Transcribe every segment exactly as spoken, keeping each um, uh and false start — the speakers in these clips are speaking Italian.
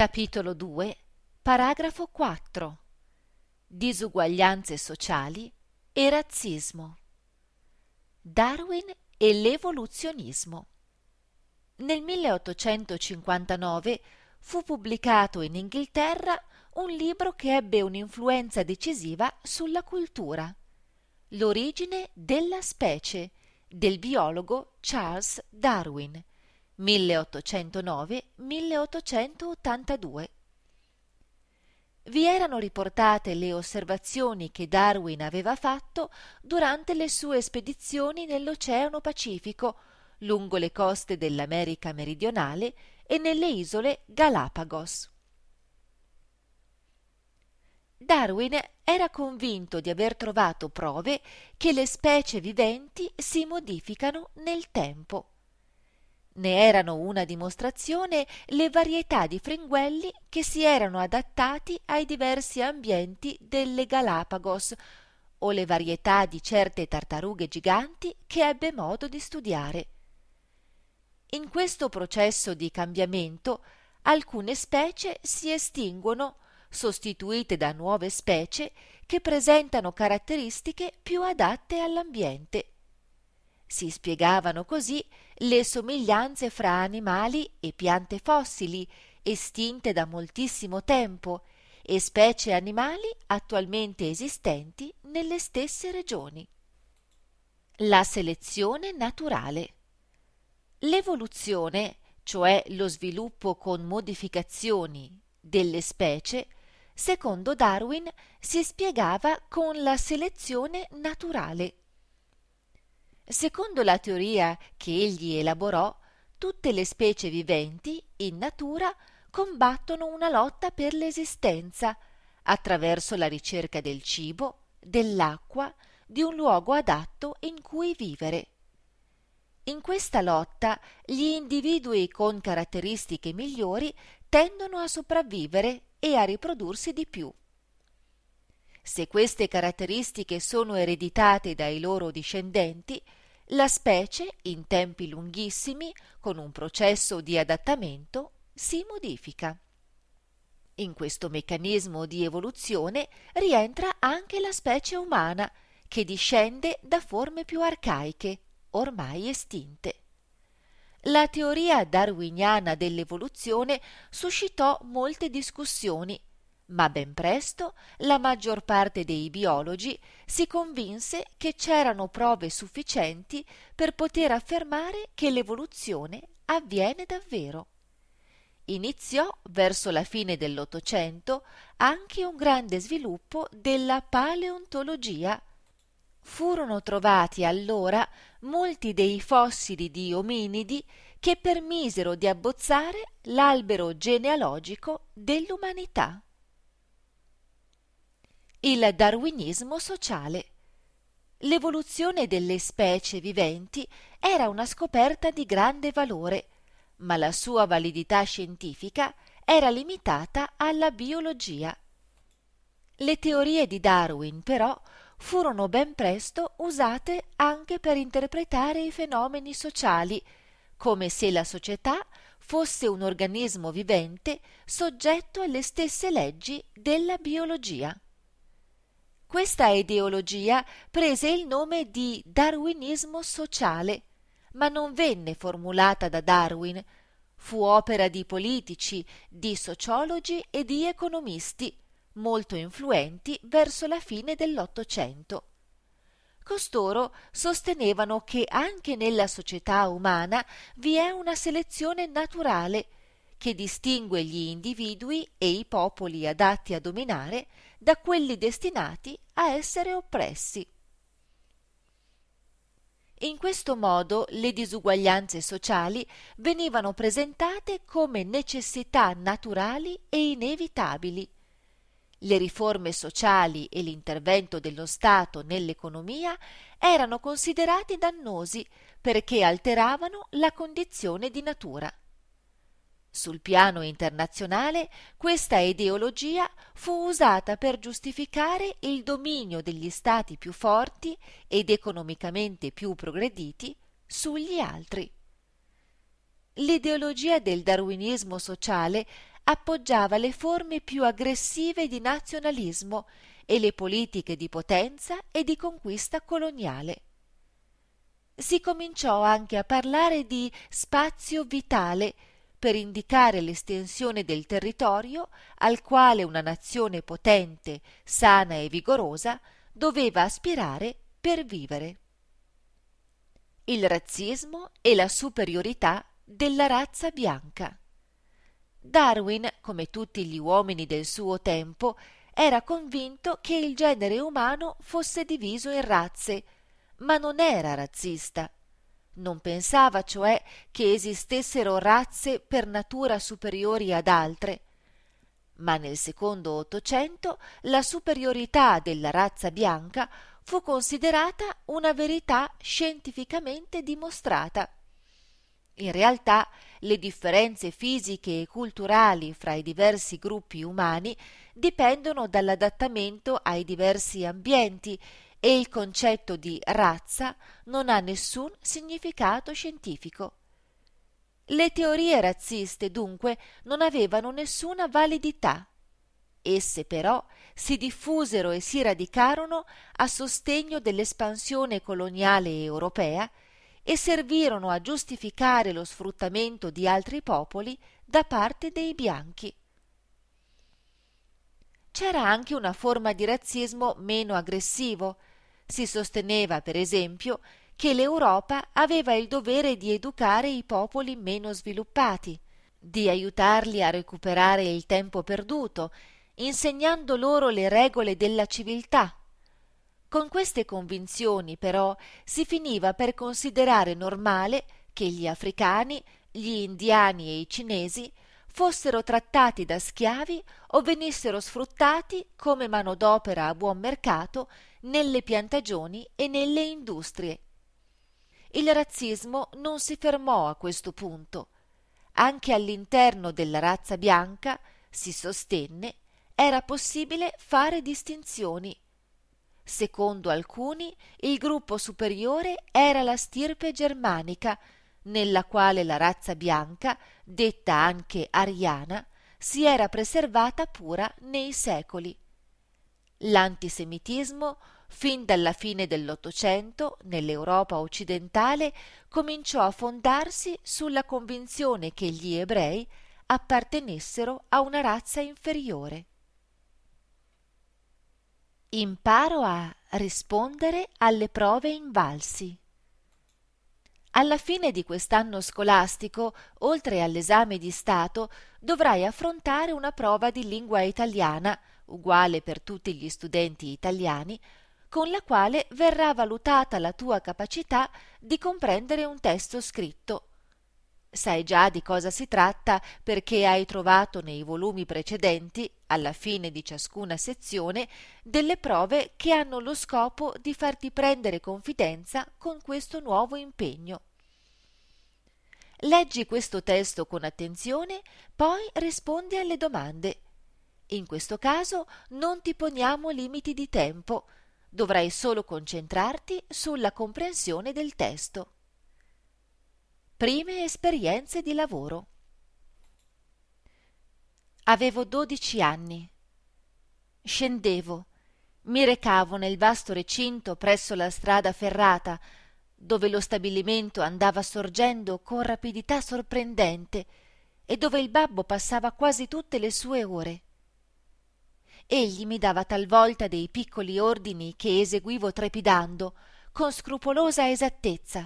Capitolo due, paragrafo quattro. Disuguaglianze sociali e razzismo. Darwin e l'evoluzionismo. Nel milleottocentocinquantanove fu pubblicato in Inghilterra un libro che ebbe un'influenza decisiva sulla cultura, L'origine della specie, del biologo Charles Darwin, milleottocentonove milleottocentottantadue. Vi erano riportate le osservazioni che Darwin aveva fatto durante le sue spedizioni nell'Oceano Pacifico, lungo le coste dell'America meridionale e nelle isole Galapagos. Darwin era convinto di aver trovato prove che le specie viventi si modificano nel tempo. Ne erano una dimostrazione le varietà di fringuelli che si erano adattati ai diversi ambienti delle Galapagos o le varietà di certe tartarughe giganti che ebbe modo di studiare. In questo processo di cambiamento alcune specie si estinguono, sostituite da nuove specie che presentano caratteristiche più adatte all'ambiente. Si spiegavano così le somiglianze fra animali e piante fossili estinte da moltissimo tempo e specie animali attualmente esistenti nelle stesse regioni. La selezione naturale. L'evoluzione, cioè lo sviluppo con modificazioni delle specie, secondo Darwin si spiegava con la selezione naturale. Secondo la teoria che egli elaborò, tutte le specie viventi in natura combattono una lotta per l'esistenza attraverso la ricerca del cibo, dell'acqua, di un luogo adatto in cui vivere. In questa lotta gli individui con caratteristiche migliori tendono a sopravvivere e a riprodursi di più. Se queste caratteristiche sono ereditate dai loro discendenti, la specie, in tempi lunghissimi, con un processo di adattamento, si modifica. In questo meccanismo di evoluzione rientra anche la specie umana, che discende da forme più arcaiche, ormai estinte. La teoria darwiniana dell'evoluzione suscitò molte discussioni, ma ben presto la maggior parte dei biologi si convinse che c'erano prove sufficienti per poter affermare che l'evoluzione avviene davvero. Iniziò verso la fine dell'Ottocento anche un grande sviluppo della paleontologia. Furono trovati allora molti dei fossili di ominidi che permisero di abbozzare l'albero genealogico dell'umanità. Il darwinismo sociale. L'evoluzione delle specie viventi era una scoperta di grande valore, ma la sua validità scientifica era limitata alla biologia. Le teorie di Darwin, però, furono ben presto usate anche per interpretare i fenomeni sociali, come se la società fosse un organismo vivente soggetto alle stesse leggi della biologia. Questa ideologia prese il nome di darwinismo sociale, ma non venne formulata da Darwin. Fu opera di politici, di sociologi e di economisti, molto influenti verso la fine dell'Ottocento. Costoro sostenevano che anche nella società umana vi è una selezione naturale che distingue gli individui e i popoli adatti a dominare da quelli destinati a essere oppressi. In questo modo le disuguaglianze sociali venivano presentate come necessità naturali e inevitabili. Le riforme sociali e l'intervento dello Stato nell'economia erano considerati dannosi perché alteravano la condizione di natura. Sul piano internazionale questa ideologia fu usata per giustificare il dominio degli stati più forti ed economicamente più progrediti sugli altri. L'ideologia del darwinismo sociale appoggiava le forme più aggressive di nazionalismo e le politiche di potenza e di conquista coloniale. Si cominciò anche a parlare di spazio vitale per indicare l'estensione del territorio al quale una nazione potente, sana e vigorosa doveva aspirare per vivere. Il razzismo e la superiorità della razza bianca. Darwin, come tutti gli uomini del suo tempo, era convinto che il genere umano fosse diviso in razze, ma non era razzista. Non pensava cioè che esistessero razze per natura superiori ad altre. Ma nel secondo Ottocento la superiorità della razza bianca fu considerata una verità scientificamente dimostrata. In realtà le differenze fisiche e culturali fra i diversi gruppi umani dipendono dall'adattamento ai diversi ambienti e il concetto di razza non ha nessun significato scientifico. Le teorie razziste dunque non avevano nessuna validità. Esse però si diffusero e si radicarono a sostegno dell'espansione coloniale europea e servirono a giustificare lo sfruttamento di altri popoli da parte dei bianchi. C'era anche una forma di razzismo meno aggressivo. Si sosteneva, per esempio, che l'Europa aveva il dovere di educare i popoli meno sviluppati, di aiutarli a recuperare il tempo perduto, insegnando loro le regole della civiltà. Con queste convinzioni, però, si finiva per considerare normale che gli africani, gli indiani e i cinesi fossero trattati da schiavi o venissero sfruttati come manodopera a buon mercato nelle piantagioni e nelle industrie. Il razzismo non si fermò a questo punto. Anche all'interno della razza bianca, si sostenne, era possibile fare distinzioni. Secondo alcuni, il gruppo superiore era la stirpe germanica, nella quale la razza bianca, detta anche ariana, si era preservata pura nei secoli. L'antisemitismo, fin dalla fine dell'Ottocento, nell'Europa occidentale, cominciò a fondarsi sulla convinzione che gli ebrei appartenessero a una razza inferiore. Imparo a rispondere alle prove invalsi. Alla fine di quest'anno scolastico, oltre all'esame di Stato, dovrai affrontare una prova di lingua italiana, uguale per tutti gli studenti italiani, con la quale verrà valutata la tua capacità di comprendere un testo scritto. Sai già di cosa si tratta perché hai trovato nei volumi precedenti, alla fine di ciascuna sezione, delle prove che hanno lo scopo di farti prendere confidenza con questo nuovo impegno. Leggi questo testo con attenzione, poi rispondi alle domande. In questo caso non ti poniamo limiti di tempo, dovrai solo concentrarti sulla comprensione del testo. Prime esperienze di lavoro. Avevo dodici anni. Scendevo, mi recavo nel vasto recinto presso la strada ferrata, dove lo stabilimento andava sorgendo con rapidità sorprendente e dove il babbo passava quasi tutte le sue ore. Egli mi dava talvolta dei piccoli ordini che eseguivo trepidando, con scrupolosa esattezza.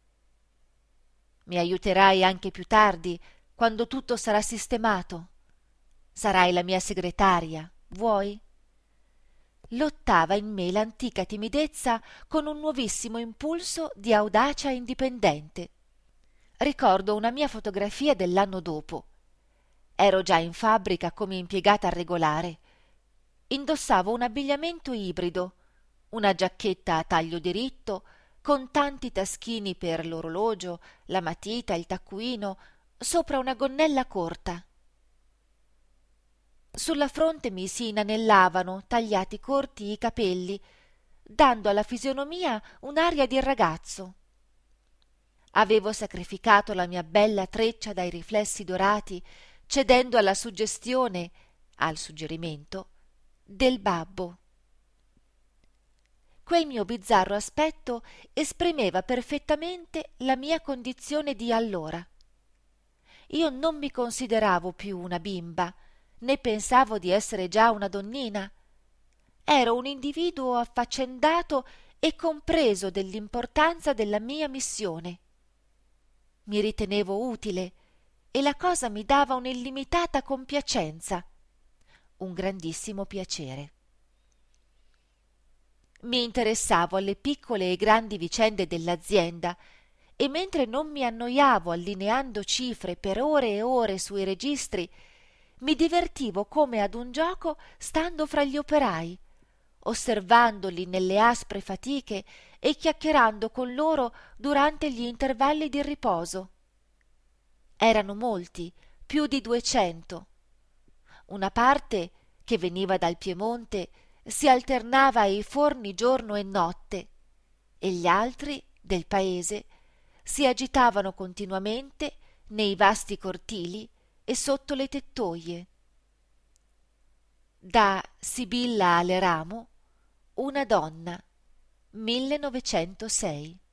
Mi aiuterai anche più tardi, quando tutto sarà sistemato. Sarai la mia segretaria, vuoi? Lottava in me l'antica timidezza con un nuovissimo impulso di audacia indipendente. Ricordo una mia fotografia dell'anno dopo. Ero già in fabbrica come impiegata regolare. Indossavo un abbigliamento ibrido, una giacchetta a taglio diritto, con tanti taschini per l'orologio, la matita, il taccuino, sopra una gonnella corta. Sulla fronte mi si inanellavano, tagliati corti, i capelli, dando alla fisionomia un'aria di ragazzo. Avevo sacrificato la mia bella treccia dai riflessi dorati cedendo alla suggestione, al suggerimento, del babbo. Quel mio bizzarro aspetto esprimeva perfettamente la mia condizione di allora. Io non mi consideravo più una bimba, né pensavo di essere già una donnina. Ero un individuo affaccendato e compreso dell'importanza della mia missione. Mi ritenevo utile e la cosa mi dava un'illimitata compiacenza, un grandissimo piacere. Mi interessavo alle piccole e grandi vicende dell'azienda e mentre non mi annoiavo allineando cifre per ore e ore sui registri, mi divertivo come ad un gioco stando fra gli operai, osservandoli nelle aspre fatiche e chiacchierando con loro durante gli intervalli di riposo. Erano molti, più di duecento. Una parte, che veniva dal Piemonte, si alternava ai forni giorno e notte, e gli altri, del paese, si agitavano continuamente nei vasti cortili e sotto le tettoie. Da Sibilla a Leramo, una donna, millenovecentosei.